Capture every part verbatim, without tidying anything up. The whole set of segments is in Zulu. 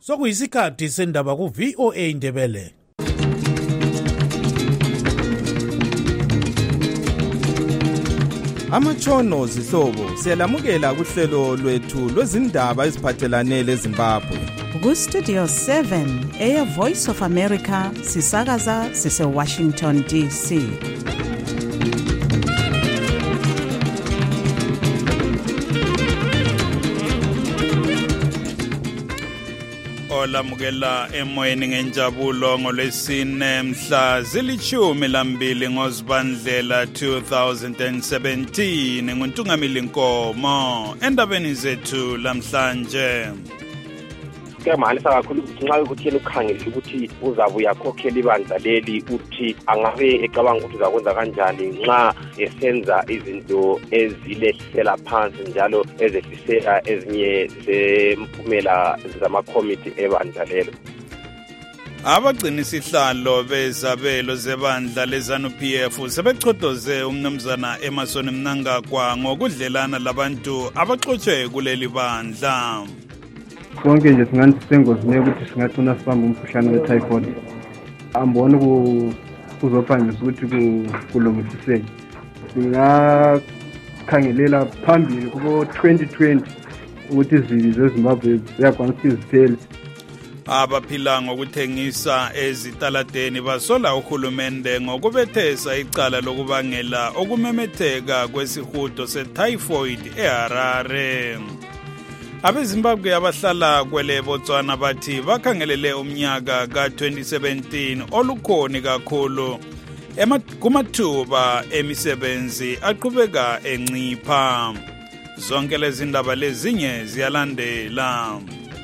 sokuyisikhathi sendaba ku V O A Ndebele. Amatshono zihlobo siyalamukela kuhlelo lwethu lwezindaba eziphathelane leZimbabwe. Ku Studio seven, Air Voice of America, sisakaza sise Washington D C. Olamukela emoyeni ngenjabulo ngolwesine mhla zilithumi lambili ngoZibandlela two thousand seventeen nguNtungamili Nkomo endabeni zethu lamhlanje. Kuyamangalisa kakhulu ukuthi nxa ukuthi yena ukhangela ukuthi uzabe uyakhokhela ibandla leli uthi angabe ecabanga ukuthi uzakwenza kanjani nxa esenza izinto ezilehlela phansi njalo ezehlisela ezinye zempumela zamakomiti ebandla lelo. Abagcina isihlalo bezabelo zebandla leZANU P F sebechodoze umnumzana Emmerson Mnangagwa ngokudlelana labantu abaxotshe kuleli bandla. Konke nje singathi sengozini ukuthi singathuna sibamba umkhuhlane we-typhoid. Ambona kuzophangisa ukuthi kulungisiseke. Singakhangelela phambili kubo twenty twenty ukuthi izibi zeZimbabwe ziyakwanisa iziphele. Abaphila ngokuthengisa ezitaladeni basola uhulumende ngokubethesa icala lokubangela okumemetheka kwesihudo se-typhoid eHarare. AbeZimbabwe abahlala kwele Botswana bathi bakhangelele umnyaka ka twenty seventeen olukhoni kakhulu kumathuba emisebenzi aqhubeka encipha. Zonke lezi ndaba lezinye ziyalandela.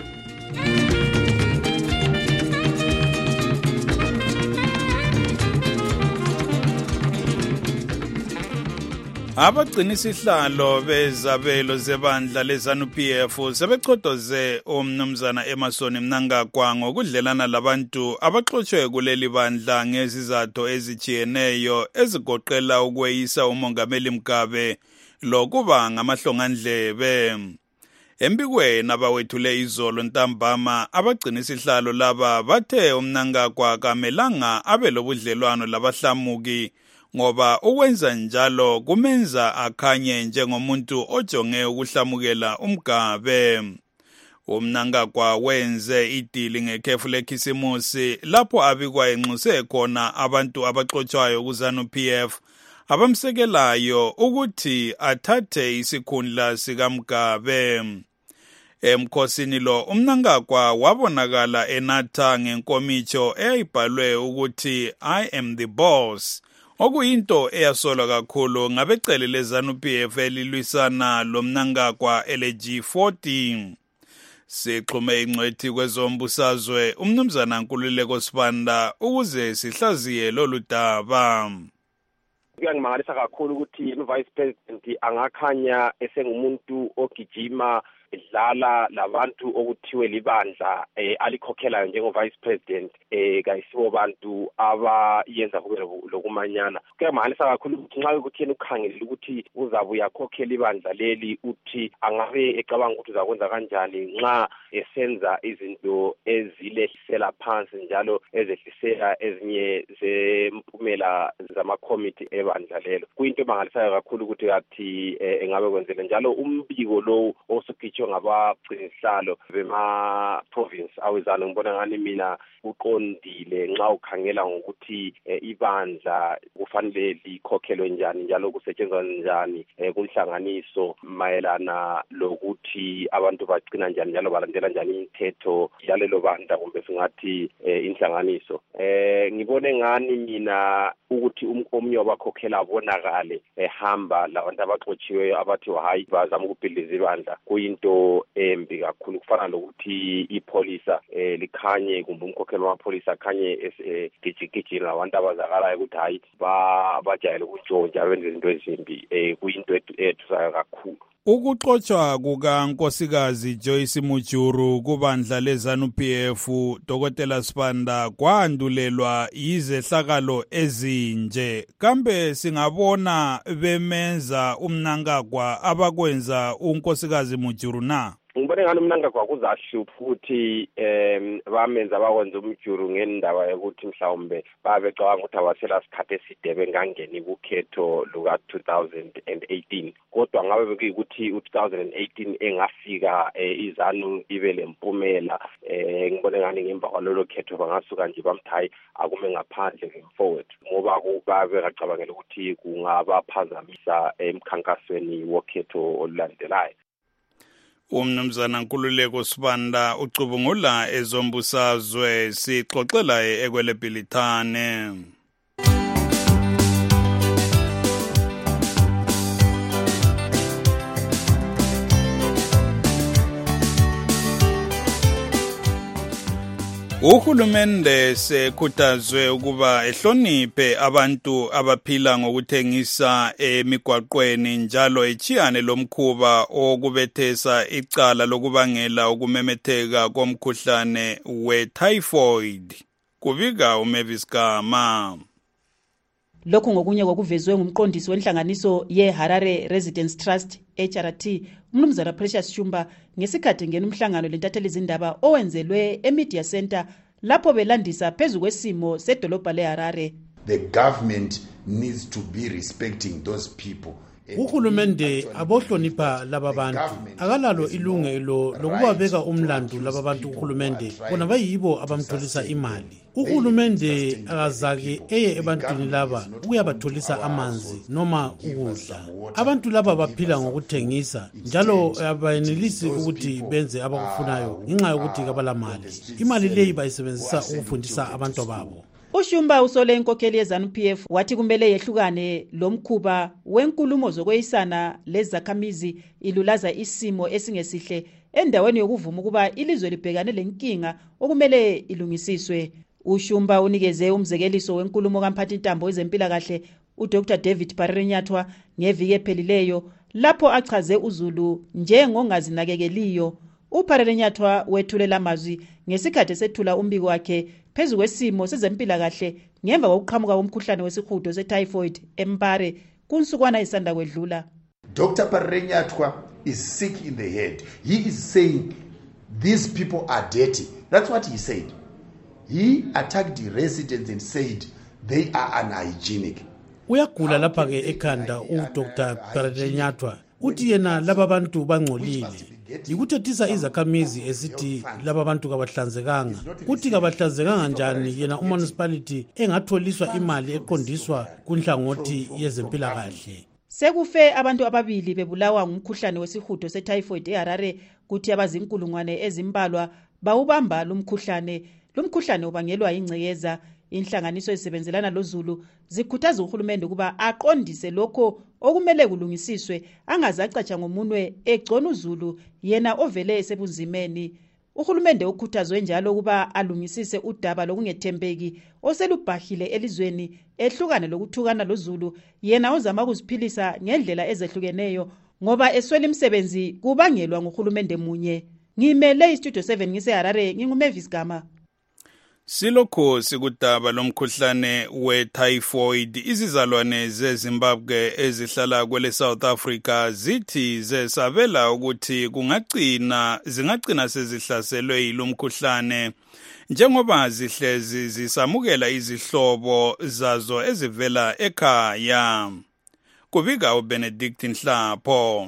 Abagcina isihlalo bezabelo zebandla leZANU P F sebechodoze umnumzana Emmerson Mnangagwa ngokudlelana labantu abaxotshe kuleli bandla ngezizathu ezijiyeneyo ezigoqela ukweyisa uMongameli Mugabe lokuba ngamahlongandlebe. Embikweni abawethule izolo ntambama abagcina isihlalo laba bathe uMnangagwa kamelanga abe lobudlelwano labahlamuki ngoba ukwenza njalo kumenza akhanye njengomuntu ojonge ukuhlamukela uMgabe. uMnangagwa wenze idili ngekhefu lekhisimusi lapho abikwa enxuse khona abantu abaxotshwayo kuZANU P F abamsekelayo ukuthi athathe isikhundla sikaMgabe. Emkhosini lo uMnangagwa wabonakala enatha ngenkomitsho eyayibhalwe ukuthi I am the boss, okuyinto eyasolwa kakhulu ngabecele leZANU P F elilwisana loMnangagwa ele G forty. Sixhume ingcwethi kwezombusazwe umnumzana Nkululeko Sibanda ukuze sihlaziye lolu daba. Kuyangimangalisa kakhulu ukuthi uVice President angakhanya esengumuntu ogijima edlala labantu okuthiwe libandla eh, alikhokhelayo njengo-Vice President eh, kayisibo bantu abayenza kube lokumanyana. Kuyamangalisa kakhulu ukuthi nxa ukuthi yena ukhangelela ukuthi uzabe uyakhokhela ibandla leli uthi angabe ecabanga ukuthi uzakwenza kanjani nxa esenza izinto ezilehlisela phansi njalo ezehlisela ezinye zempumela zamakomiti ebandla lelo. Kuyinto emangalisayo kakhulu ukuthi kathi eh, engabe kwenzele njalo umbiko lo osugitshwe ngabagcinihlalo bema province awezana ngibona ngani mina uqondile nxa ukhangela ngokuthi e, ibandla kufanele likhokhelwe njani njalo kusetshenzwa njani e, kunhlanganiso mayelana lokuthi abantu bagcina njani njalo balandela njani imithetho yalelo bandla kumbe singathi e, inhlanganiso. Eh ngibone ngani mina ukuthi umnye wabakhokhela abonakale ehamba labantu abaxotshiweyo abathi hayi bazama ukubhidliza ibandla kuyinto embi kakhulu kufana lokuthi ipolisa eh, likhanye kumbe umkhokheli wamapolisa khanye egijigijini labantu abazakalayo ukuthi hayi bajayele ukutshontsha benze izinto ezimbi eh, kuyinto ethusayo kakhulu. Ukuxotsha kukaNkosikazi Joyce Mujuru kubandla leZANU P F Dr Sibanda kwandulelwa izehlakalo ezinje. Kambe singabona bemenza uMnangagwa abakwenza uNkosikazi Mujuru na? ngibone ngani mina ngakwakuzahlupha ukuthi em bamenza bakwenza umjuru ngendaba yokuthi mhlawumbe babecabanga ukuthi abasela sikhathe eside bengangeni kukhetho luka two thousand eighteen kodwa ngabe bekuyikuthi u two thousand eighteen engafika izanu ibe lempumela eh ngibone ngani ngemva kwalolo khetho bangasuka nje bamthayi akume ngaphandle ngemforward ngoba kubabe gacabangela ukuthi kungabaphazamisa emkhankasweni wokhetho olulandelayo. Umnumzana Nkululeko Sibanda ucubungula ezombusazwe sixoxela ekwele Bhilithane. Uhulumende sekhuthazwe ukuba ehloniphe abantu abaphila ngokuthengisa emigwaqweni njalo echiyane lomkhuba okubethesa icala lokubangela ukumemetheka komkhuhlane we-typhoid. Kubika uMavis Gama. Lokhu ngokunye kokuvezwe ngumqondisi wenhlanganiso ye-Harare Residence Trust H R T umnumzana Precious Shumba ngesikhathi ngena umhlangano lentatheli izindaba owenzelwe eMedia Center lapho belandisa phezu kwesimo sedolobha leHarare. The government needs to be respecting those people. Uhulumende abohlonipha laba bantu akalalo ilungelo lokubabeka umlando laba bantu. Uhulumende bona bayibo abamtholisa imali. Uhulumende akazake eye ebantwini laba ukuyabatholisa amanzi noma ukudla. Abantu laba baphila ngokuthengisa njalo abayenelisi ukuthi benze abakufunayo ngenxa yokuthi kabalamali. Imali leyi bayisebenzisa ukufundisa abantu babo. uShumba usole inkokheli yeZANU P F wathi kumele yehlukane lomkhuba wenkulumo zokweyisana lezakhamizi ilulaza isimo esingesihle endaweni yokuvuma ukuba ilizwe libhekane lenkinga okumele ilungisiswe. uShumba unikeze umzekeliso wenkulumo kamphathi intambo ezempilakahle uDr David Barrenyathwa ngeviki ephelileyo lapho achaze uZulu njengongazinakekeliyo. uParrenyathwa wethulela amazwi ngesikhathi sethula umbiko wakhe phezu kwesimo sezempilakahle ngemva kokuqhamuka komkhuhlane wesihudo se-typhoid eMpare kunsukwana isanda kwedlula. Doctor Barrenyathwa is sick in the head. He is saying these people are dirty. That's what he said. He attacked the residents and said they are unhygienic. Uyagula lapha ke ekhanda uDr Barrenyathwa uthi yena laba bantu bangcolile. Yikuthethisa izakhamizi esithi laba bantu kabahlanzekanga. Uthi kabahlanzekanga njani yena umunicipality engatholiswa imali eqondiswa kunhlangothi yezempilakahle. Sekufe abantu ababili bebulawa ngumkhuhlane wesihudo se-typhoid eHarare kuthi abazinkulungwane ezimbalwa bawubamba lumkhuhlane. Lumkhuhlane ubangelwa ingcekeza. Inhlanganiso ezisebenzelana loZulu zikhuthaza uhulumende ukuba aqondise lokho okumele kulungisiswe angazacatsha ngomunwe egcona uZulu yena ovele esebunzimeni. Uhulumende ukhuthazwe njalo ukuba alungisise udaba lokungethembeki oselubhahile elizweni ehlukane lokuthukana loZulu yena ozama ukuziphilisa ngendlela ezehlukeneyo ngoba eswela imisebenzi kubangelwa nguhulumende munye. Ngimele iStudio seven ngiseHarare nginguMavis Gama. Silokho sikudaba lomkhuhlane we-typhoid izizalwane zeZimbabwe ezihlala kwele South Africa zithi zesabela ukuthi kungagcina zingagcina sezihlaselwe yilomkhuhlane njengoba zihlezi zisamukela izihlobo zazo ezivela ekhaya. Kubika uBenedict Nhlapho.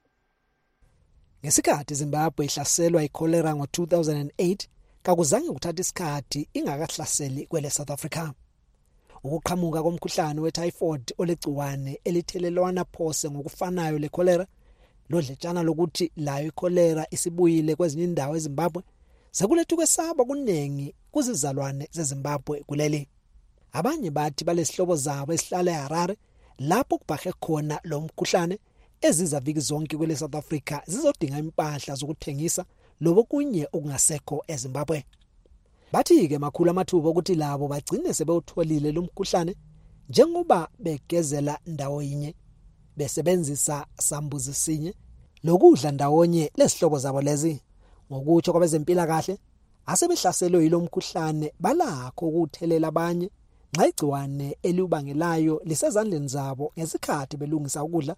Ngesikhathi Zimbabwe ihlaselwa yicholera ngo two thousand eight kakuzange kuthatha isikhathi ingakahlaseli kwele South Africa. Ukuqhamuka komkhuhlane we-typhoid olegciwane elithelelwana phose ngokufanayo le-cholera lodletshana lokuthi layo i-cholera isibuyile kwezinye indawo eZimbabwe sekulethu kwesaba kunengi kuzizalwane zeZimbabwe kuleli. Abanye bathi balesihlobo zabo esihlala eHarare lapho kubhahe khona lo mkhuhlane eziza viki zonke kwele South Africa zizodinga impahla zokuthengisa lobo kunye okungasekho eZimbabwe. Bathi ke makhulu amathuba ukuthi labo bagcine sebewutholile lo mkhuhlane njengoba begezela ndawo yinye besebenzisa sambuzi sinye lokudla ndawonye lesihlobo zabo lezi. Ngokutsho kwabezempilakahle asebehlaselwe yilo mkhuhlane balakho ukuthelela abanye nxa igciwane eliubangelayo lisezandleni zabo ngesikhathi belungisa ukudla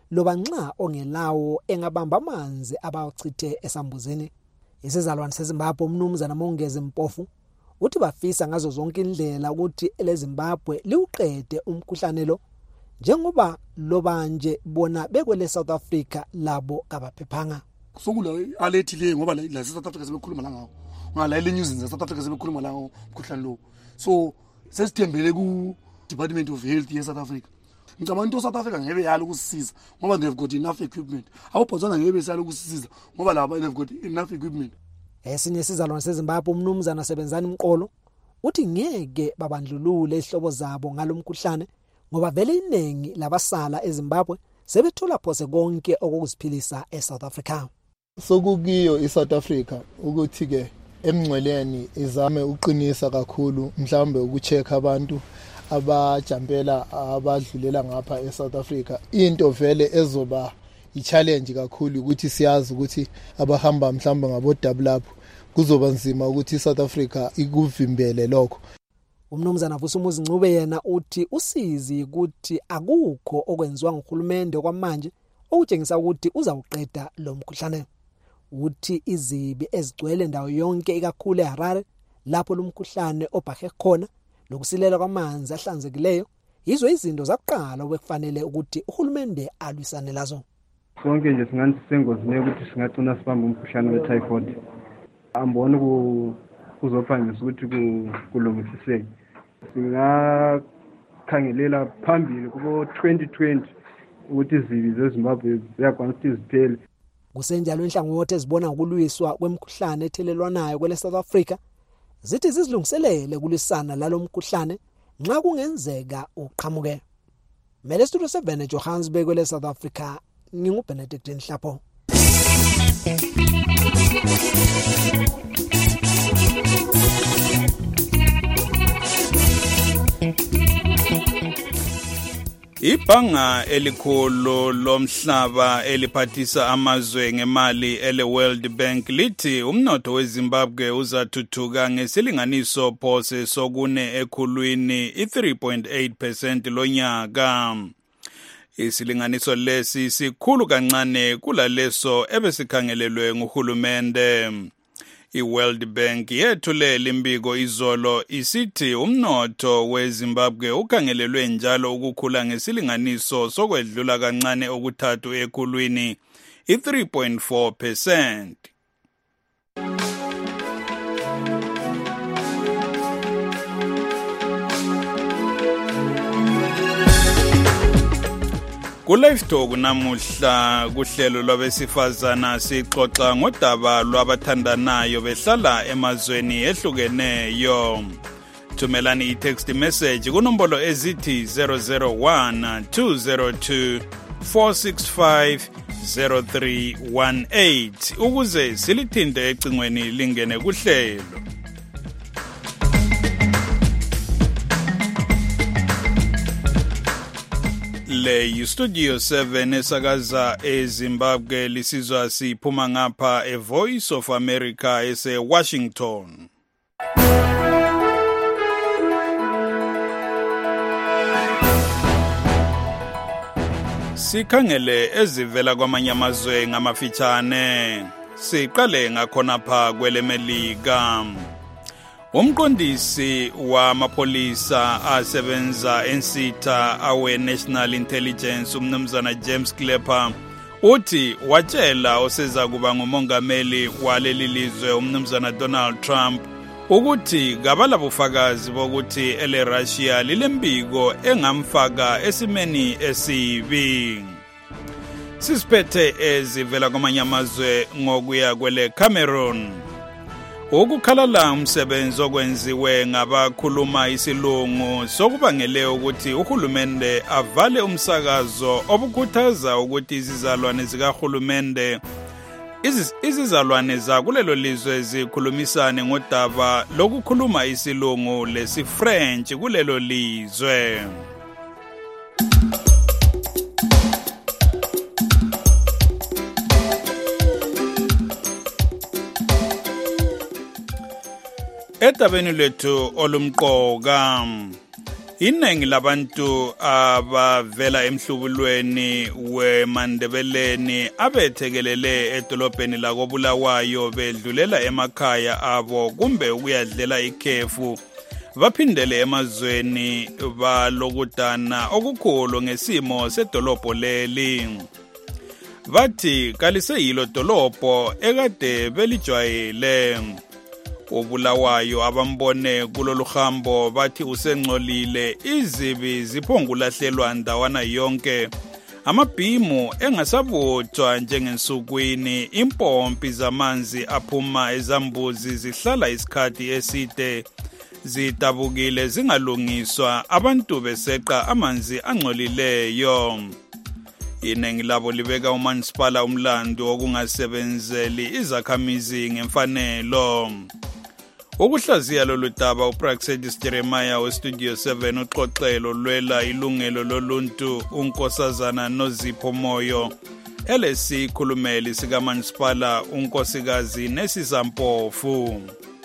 loba nxa ongelawo engabamba amanzi abawachithe esambuzini. Isizalwane seZimbabwe umnumzana Mongezi Mpofu uthi bafisa ngazo zonke indlela ukuthi eleZimbabwe liuqede umkhuhlane lo njengoba loba nje bona bekwele South Africa labo kabaphephanga. Sokula alethile ngoba la South Africa sebekhuluma la ngawo. Ngala ile news in South Africa sebekhuluma la umkhuhlane lo. So sesithembele ku Department of Health ye South Africa. Ngicabanga into South Africa ngeke yalo ukusisiza ngoba they've got enough equipment. Awubhozana ngeke besalo ukusisiza ngoba laba they've got enough equipment. Esinye sizalwane seZimbabwe umnumzana Sebenzani Mqolo uthi ngeke babandlulule ihlobo zabo ngalomkhuhlane ngoba vele iningi labasala eZimbabwe sebethola phose konke okuziphilisa eSouth Africa. Sokukiyo iSouth Africa ukuthi ke emngcweleni izame uqinisa kakhulu mhlambe ukuchecka abantu abajampela abadlulela ngapha eSouth Africa. Into vele ezoba i-challenge kakhulu ukuthi siyazi ukuthi abahamba mhlambe ngabo double up kuzoba nzima ukuthi South Africa ikuvimbele lokho. Umnumzana Vusumuzi Ncube yena uthi usizi ukuthi akukho okwenziwa nguhulumende kwamanje okutshengisa ukuthi uzawuqeda lo mkhuhlane. Uthi izibi ezigcwele ndawo yonke ikakhulu eHarare lapho lo mkhuhlane obhahe khona lokusilela kwamanzi ahlanzekileyo yizo izinto zakuqala obekufanele ukuthi uhulumende alwisane lazo. Sonke nje singathi sengozini ukuthi singagcina sibamba umkhuhlane wetyphoid. Ambona ku kuzophangisa ukuthi kulungisiseke. Singakhangelela phambili kubo twenty twenty ukuthi izibi zeZimbabwe ziyakwanisa ukuthi ziphele. Kusenjalo inhlangothi ezibona ukulwiswa kwemikhuhlane ethelelwanayo kwele South Africa zithi zizilungiselele kulisana lalomkhuhlane nxa kungenzeka uqhamuke. Mele Studio seven eJohannesburg kwele South Africa nginguBenedict Nhlapho. Ibhanga elikhulu lomhlaba eliphathisa amazwe ngemali ele World Bank lithi umnotho weZimbabwe uzathuthuka ngesilinganiso phose sokune ekhulwini i-three point eight percent lonyaka. Isilinganiso lesi sikhulu kancane kulaleso ebesikhangelelwe nguhulumende. I-World Bank yethulela imbiko izolo isithi umnotho weZimbabwe ukhangelelwe njalo ukukhula ngesilinganiso sokwedlula kancane okuthathu ekhulwini i-three point four percent. Ku-Live Talk namuhla kuhlelo lwabesifazana sixoxa ngodaba lwabathandanayo behlala emazweni ehlukeneyo. Thumelani i-text message kunombolo ezithi zero zero one two zero two four six five zero three one eight ukuze silithinte ecingweni lingene kuhlelo. Le Studio seven esakaza eZimbabwe lisizwa siphuma ngapha e Voice of America ese Washington. Sikhangele ezivela kwamanye amazwe ngamafitshane. Siqale ngakhona pha kwele Melika. Umqondisi wamapolisa asebenza ensitha awe National Intelligence umnumzana James Clapper uthi watshela oseza kuba ngumongameli waleli lizwe umnumzana Donald Trump ukuthi kabala bufakazi bokuthi ele Russia lilembiko engamfaka esimeni esibi. Sisiphethe ezivela kwamanye amazwe ngokuya kwele Cameroon. Ukukhalala umsebenzi okwenziwe ngabakhuluma isilungu sokubangele ukuthi uhulumende avale umsakazo obukhuthaza ukuthi izizalwane zikahulumende izizalwane zakulelo lizwe zikhulumisane ngodaba lokukhuluma isilungu lesi-French kulelo lizwe. Etabeni lethu olumqoka Iningi labantu abavela emhlubulweni weMandebeleni abethekelele edolobheni la koBulawayo bedlulela emakhaya abo kumbe ukuyadlela ikhefu baphindele emazweni balokudana okukhulu ngesimo sedolobho leli. Bathi kaliseyilo dolobho ekade belijwayele. OBulawayo abambone kulolu hambo bathi usengcolile, izibi ziphongulahlelwa ndawana yonke, amabhimu engasabuthwa njengensukwini, impompi zamanzi aphuma ezambuzi zihlala isikhathi eside zidabukile zingalungiswa, abantu beseqa amanzi angcolileyo. Iningi labo libeka umanisipala umlando okungasebenzeli izakhamizi ngemfanelo. Ukuhlaziya lolu daba uPraxedis Jeremiah weStudio seven uxoxelo lwela ilungelo loluntu unkosazana Nozipho Moyo elesikhulumeli sikaManisipala unkosikazi Nesisa Mpofu.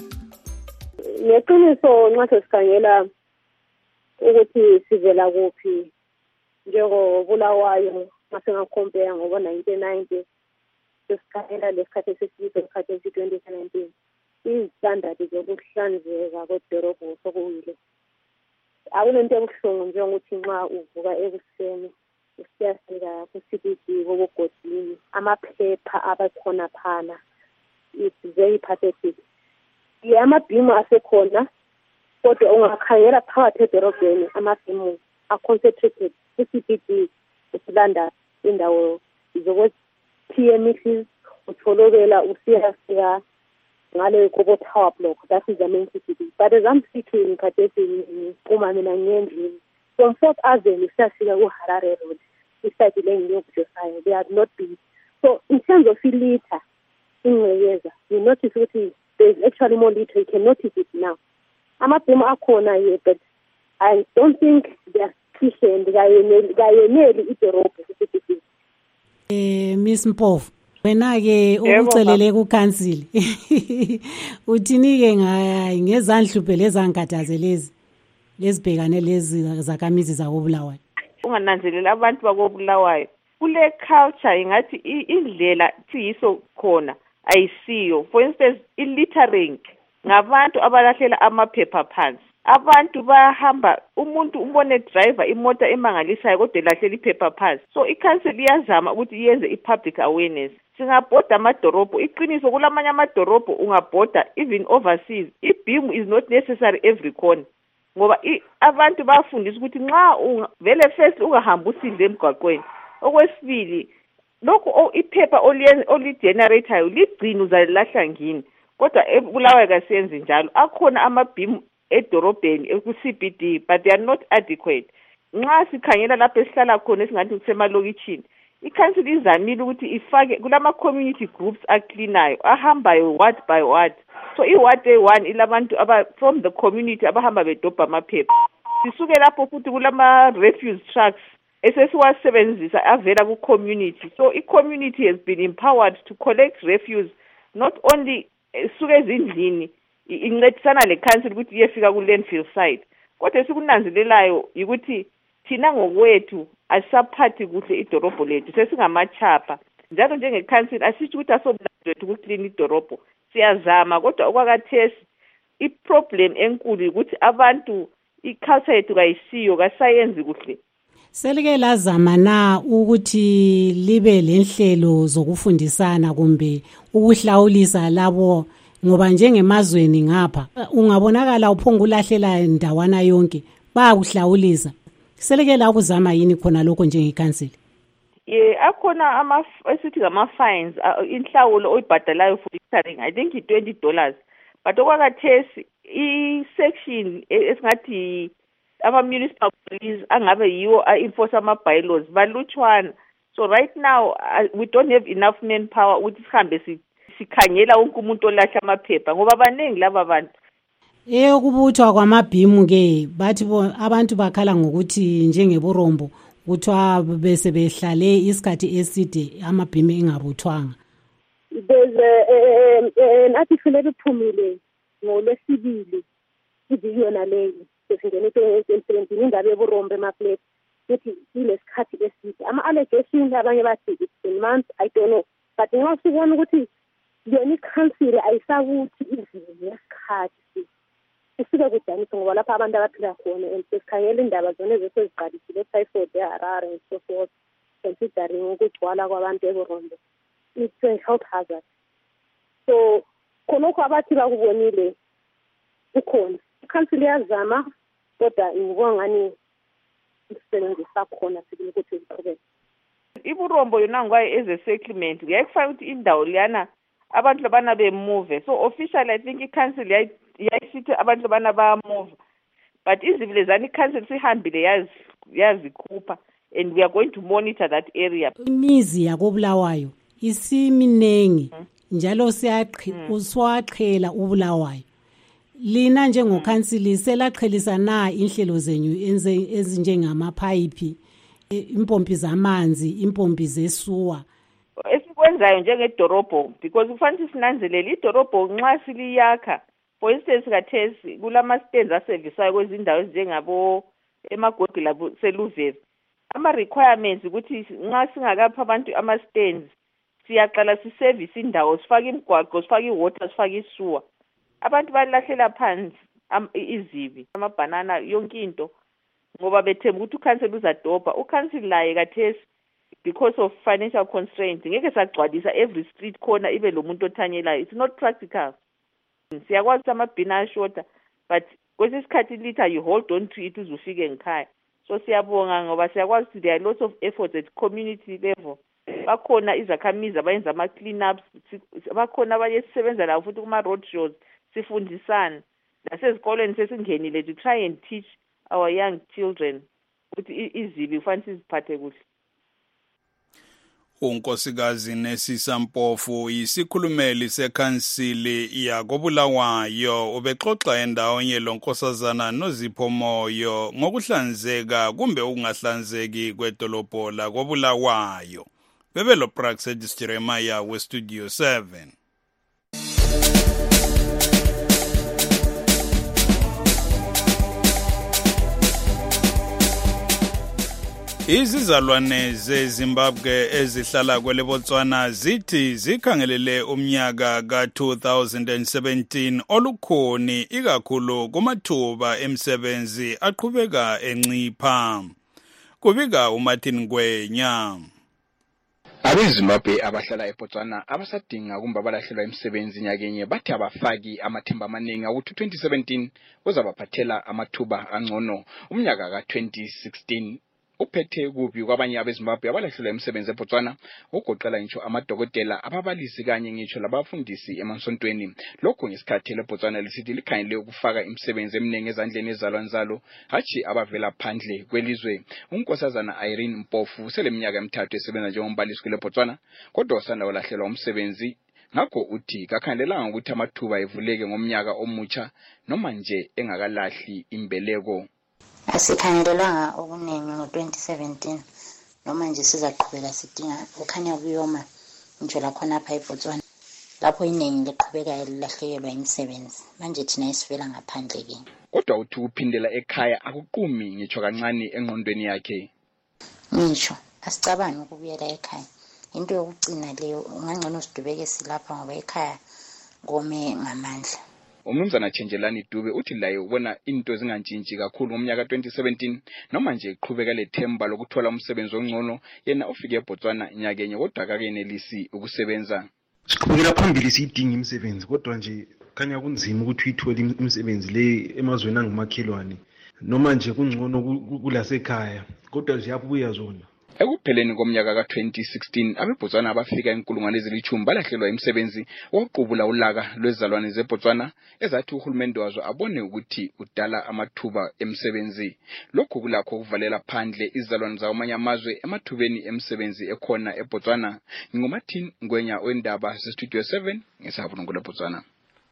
Ngeqiniso nxa sikhangela ukuthi sivela kuphi njengoBulawayo masingakompare ngoba nineteen ninety sikhangela lesikhathi esisibizo esikhathi twenty nineteen izistandard zokuhlanzeka kwedorobho sokuwile. Akunento ebuhlungu njengokuthi nxa uvuka ekuseni usiyafika ku-C B D kobogodini amaphepha abakhona phana, it's very pathetic. Amabhimu asekhona kodwa ungakhangela phakathi edorobheni amabhimu a-concentrated ku-C B D usilanda indawo zoku-P M Cs utholobela usiyafika ngale kobo tower block, that is the main C B D. But as I'm speaking khathesi uma mina ngendlini from Fourth Avenue siyafika ku-Harare Road isayidile ngiyokujosayo, they had not been. So in terms of ilitha ingcekeza, you notice ukuthi there's actually more litter, you can notice it now. Amabhimu akhona here, but I don't think they are sufficient kayeneli idorobho ku-C B D. Eh Miss Mpofu, wena ke ukucelele kukansili uthini ke ngezandhluphe lezangathaze lezi lezibhekane lezi zakamizi zakoBulawayo? Ungananzelela abantu bakoBulawayo kule culture ingathi indlela siyiso khona ayisiyo. For instance, illitering ngabantu abalahlela amaphepha phansi. Abantu bayahamba, umuntu umbone driver imota emangalisayo kodwa elahlela iphepha phansi. So i-council iyazama ukuthi yenze i-public awareness. Singabhoda amadorobho, iqiniso kulamanye amadorobho ungabhoda even overseas. I-beam is not necessary every corner. Ngoba abantu bayafundisa ukuthi nxa vele first ungahamba usidle emgwaqweni. Okwesibili, lokho iphepha oli-generator ligcina uzalilahla ngini. Kodwa eBulawayo kasiyenzi njalo. Akhona amabhimu edorobheni ku-C B D, but they are not adequate. Nxa sikhangela lapho esihlala khona esingathi kusemalokitshini, i-council izamile ukuthi ifake kulama community groups acleanayo ahambayo ward by ward. So i-ward one ilabantu aba from the community abahamba bedobha amaphepha. Sisuke lapho futhi kulama refuse trucks esesiwasebenzisa avela ku-community. So i-community has been empowered to collect refuse, not only suke ezindlini incedisana le-council ukuthi iyefika ku-landfill site. Kodwa esikunanzelelayo ukuthi thina ngokwethu asisaphathi kuhle idorobho lethu, sesingamachapha. Njalo njenge-council asisho ukuthi asobulazwethu ukuklina idorobho. Siyazama kodwa okwakathesi i-problem enkulu ukuthi abantu i-culture yethu kayisiyo, kasayenzi kuhle. Selike lazama na ukuthi libe lenhlelo zokufundisana kumbe ukuhlawulisa labo, ngoba njengemazweni ngapha ungabonakala uphongulahlela ndawana yonke bayakuhlawulisa? Selike la ukuzama yini khona lokho njenge-council? Yeah, akhona ama esithi ngama fines, inhlawulo oyibhadalayo for littering, I think it's twenty dollars. But okwakathesi i-section esingathi ama-municipal police angabe yiwo a-enforce ama-bylaws balutshwana. So right now uh, we don't have enough manpower ukuthi sihambe sikhangela wonke umuntu olahla amaphepha ngoba baningi laba bantu. Eh ukubuthwa kwamabhimu ke bathi abantu bakhala ngokuthi njengeburombo kuthiwa bese behlale isikhathi eside amabhimu engabuthwanga. There's an article ephumile ngolwesibili kuyona leyo sesingene emsebenzini indaba yoburombe emapleti ukuthi ilesikhathi eside ama-allegation abanye bathi fifteen months I don't know but nxa sibona ukuthi yona ikhansile ayisakuthi izimo yesikhathi isike kudanisa ngoba lapha abantu abaphila khona and sesikhangela indaba zona ezeseziqalisile e-typhoid e-Harare and so forth considering ukugcwala kwabantu eburombe it's a health hazard so khonokho abathi bakubonile ukhona ikhansile yazama kodwa ngibona ngani isisebenzi sakhona sikile ukuthi siqhubeke iburombo yona ngwaye as a settlement ngiyakufaka ukuthi indawo liyana abantu labana bemove so officially I think i-council yayisithi abantu labana bayamove but izivilezana i-council sihambile yazi yazikhupha and we are going to monitor that area. Imizi yakobulawayo isiminengi njalo siyaqhi uswaqhela ubulawayo lina njengokhansili selaqhelisa na inhlelo zenyu ezinjengamaphayiphi impompi zamanzi impompi zesuwa esikwenzayo njengedorobho because kufanele sinanzelele idorobho nxa siliyakha for instance kathesi kulama stands aservisayo kwezindawo ezinjengabo emagodi labo seluvezi ama requirements ukuthi nxa singakapha abantu ama stands siyaqala siservice indawo sifake imigwaqo sifake iwater sifake isuwa abantu balahlela phansi izibi amabanana yonke into ngoba bethemba ukuthi ucancel uzadobha ucancel laye kathesi because of financial constraints ngeke sagcwalisa every street corner ibe lo muntu othanyelayo it's not practical siyakwazi amabhina ashota but kwesikhathi litha you hold on to it uzufike ngikhaya so siyabonga ngoba siyakwazi ukuthi there are lots of efforts at community level bakhona izakhamizi abayenza ama clean ups bakhona abanye sisebenza la futhi kuma road shows sifundisana nasezikoleni sesingenile to try and teach our young children ukuthi izibi kufanele siziphathe kuhle. unkosikazi Nesisa Mpofu yisikhulumeli sekhansili yakobulawayo ubexoxa endawonye lonkosazana noZipho Moyo ngokuhlanzeka kumbe ukungahlanzeki kwedolobho la kobulawayo. Bebelo Praxedis Jeremiah we Studio seven. Izizalwane zeZimbabwe ezihlala kwele Botswana zithi zikhangelele umnyaka ka two thousand seventeen olukhoni ikakhulu kumathuba emsebenzi aqhubeka encipha. Kubika uMartin Gwenya. AbeZimbabwe abahlala eBotswana abasadinga kumbe abalahlelwa imisebenzi nyakenye bathi abafaki amathemba amaningi ukuthi twenty seventeen uzabaphathela amathuba angcono umnyaka ka twenty sixteen. Uphethe kubi kwabanye abeZimbabwe abalahlelwa imisebenzi eBotswana ugoqela ngisho amadokotela ababalisi kanye ngisho labafundisi emasontweni lokho ngesikhathi leBotswana lisithi likhangele ukufaka imisebenzi eminingi ezandleni ezalwanzalo hathi abavela phandle kwelizwe. Unkosazana Irene Mpofu seleminyaka emithathu esebenza njengombalisi kweBotswana kodwa usanda walahlelwa umsebenzi ngakho uthi kakhangelelanga ukuthi amathuba evuleke ngomnyaka omutsha noma nje engakalahli imbeleko. Asikhangelelanga okuningi ngo twenty seventeen noma nje sizaqhubeka sidinga ukhanya kuyoma nje lakhona apha eBotswana lapho iningi liqhubeka lilahlekelwa imisebenzi manje thina isivela ngaphandle ke kodwa uthi uphindela ekhaya akuqumi ngitsho kancane engqondweni yakhe. Ngisho asicabangi ukubuyela ekhaya into yokugcina leyo ungangcono sidubeke silapha ngoba ekhaya ngome ngamandla. Umnumzana Chenjelani Dube uthi laye ubona into zingantshintshi kakhulu ngomnyaka twenty seventeen noma nje iqhubeka lethemba lokuthola umsebenzi ongcono yena ufike eBotswana nyakenye kodwa akakenelisi ukusebenza. Siqhubekela phambili sidinga imisebenzi kodwa nje khanya kunzima ukuthi uyithole imisebenzi le emazweni angumakhelwane noma nje kungcono kulasekhaya kodwa ziyabuya zona. Ekupheleni komnyaka ka twenty sixteen abeBotswana abafika inkulungwane ezilithumi balahlelwa imisebenzi woqubula ulaka lwezalwane zeBotswana ezathi uhulumende wazo abone ukuthi udala amathuba emsebenzi. Lokhu kulakho kuvalela phandle izalwane zamanye amazwe emathubeni emsebenzi ekhona eBotswana. NginguMartin Ngwenya wendaba ze-Studio seven ngesabungu leBotswana.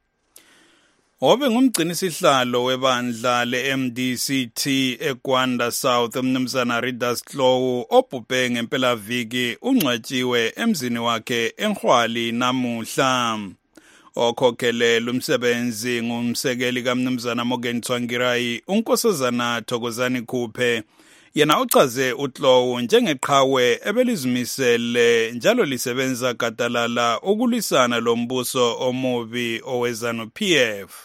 Obe ngumgcini sihlalo webandla le-M D C T eGwanda South umnumzana Ridas Klowu obhubhe ngempelaviki ungcwatshiwe emzini wakhe eNgwali namuhla. okhokhelela umsebenzi ngumsekeli kaMnumzana Morgan Tsvangirai uNkosazana Thokozani Khuphe yena uchaze uTlowu njengeqhawe ebelizimisele njalo lisebenza gadalala ukulwisana lombuso omubi owezanu P F.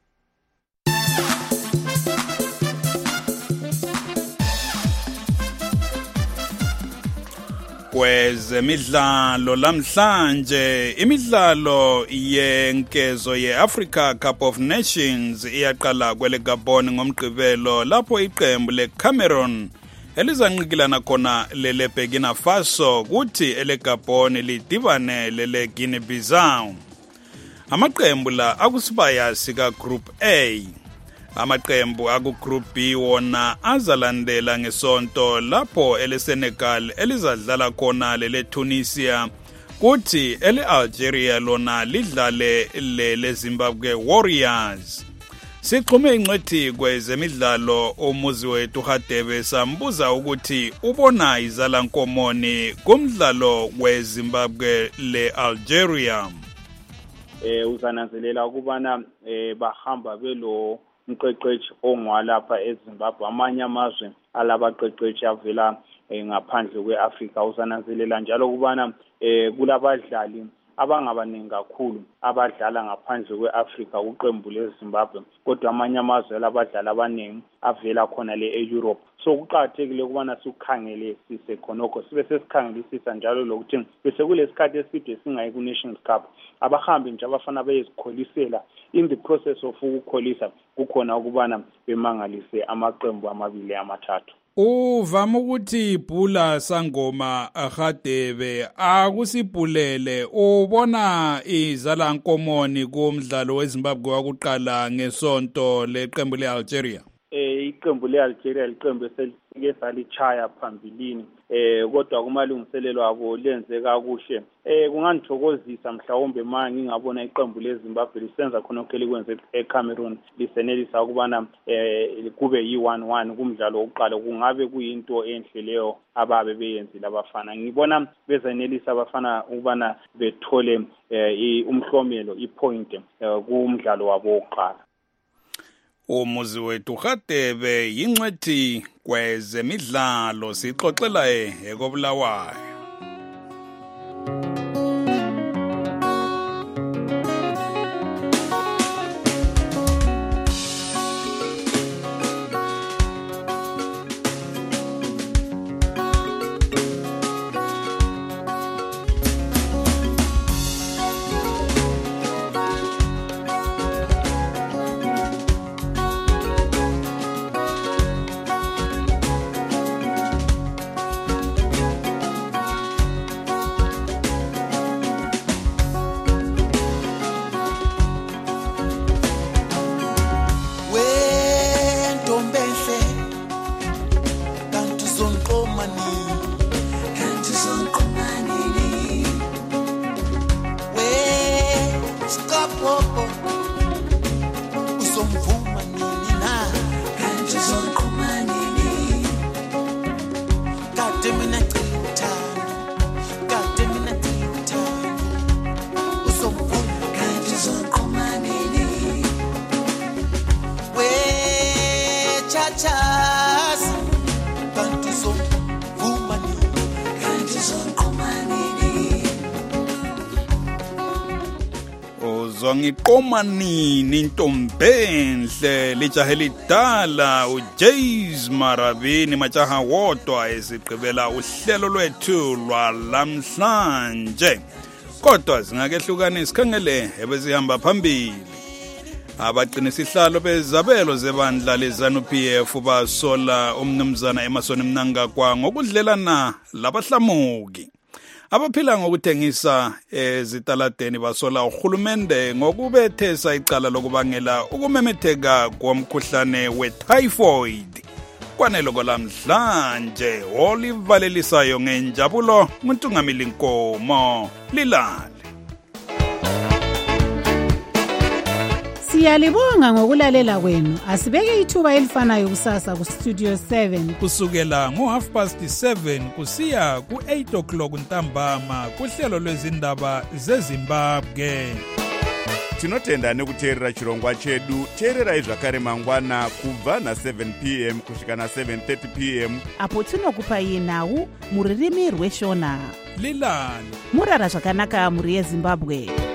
Kwezemidlalo lamhlanje imidlalo yenkezo ye-Africa Cup of Nations iyaqala kwele Gabon ngomgqibelo lapho iqembu leCameroon elizanqikilana khona lele Burkina Faso kuthi ele Gabon lidibane lele Guinea Bissau. Amaqembu la akusibaya sika Group A. Amaqembu aku Group B wona azalandela ngesonto lapho ele Senegal elizadlala khona lele Tunisia kuthi ele Algeria lona lidlale lele Zimbabwe Warriors. Sixhume ingcwethi kwezemidlalo umuzi wethu Hadebe sambuza ukuthi ubona izala nkomoni kumdlalo weZimbabwe le Algeria. Eh uzananzelela ukubana eh bahamba belo umqeqeshi ongwalapha eZimbabwe amanye amazwe alabaqeqeshi avela ngaphandle kweAfrika uzananzelela njalo ukubana eh kulabadlali abangabaningi kakhulu abadlala ngaphandle kweAfrika uqembu leZimbabwe kodwa amanye amazwe alabadlali abaningi avela khona le eEurope. So kuqhakathekile ukubana sikhangele sise khonokho sibe sesikhangelisisa njalo lokuthi bese kulesikhathi eside singayi ku Nations Cup abahambi nje abafana bezikholisela in the process of ukukholisa kukhona ukubana bemangalise amaqembu amabili amathathu. Uvama ukuthi Bhula Sangoma Hadebe akusibhulele ubona izala nkomoni kumdlalo weZimbabwe wakuqala ngesonto leqembu leAlgeria. Eh iqembu leAlgeria liqembu eselike salichaya phambilini eh kodwa kumalungiselelo abo lenze kakuhle. Eh kungangithokozisa mhlawumbe manje ngingabona iqembu leZimbabwe lisenza khona okheli kwenze eCameroon lisenelisa ukubana eh kube yi one one kumdlalo wokuqala kungabe kuyinto enhle leyo ababe beyenzile abafana. Ngibona bezenelisa abafana ukubana bethole eh umhlomelo ipoint kumdlalo wabo wokuqala. Umuzi wethu Hadebe yingcwethi kwezemidlalo sixoxela ekobulawayo. Ngiqoma nini ntombenhle lijahe lidala uJays Marabini majaha wodwa esigqibela uhlelo lwethu lwalamhlanje kodwa zingakehlukana sikhangele ebezihamba phambili. Abaqinisa isihlalo bezabelo zebandla lezanu P F basola umnumzana Emerson Mnangagwa ngokudlelana labahlamuki. Abaphila ngokuthengisa ezitaladeni basola uhulumende ngokubethesa icala lokubangela ukumemetheka komkhuhlane wetyphoid. Kwanelo kolamhlanje olivalelisayo ngenjabulo nguNtungamili Nkomo lilale. Siyalibonga ngokulalela kwenu. Asibeke ithuba elifanayo kusasa ku Studio seven kusukela ngo half past seven kusiya ku eight o'clock ntambama kuhlelo lwezindaba zeZimbabwe. tinotenda nekuteerera chirongwa chedu. Teererai zvakare mangwana kubva na-seven p m kusvika na-seven thirty p m apo tinokupai nhau muririmi rweshona. Lilani murara zvakanaka muri yeZimbabwe.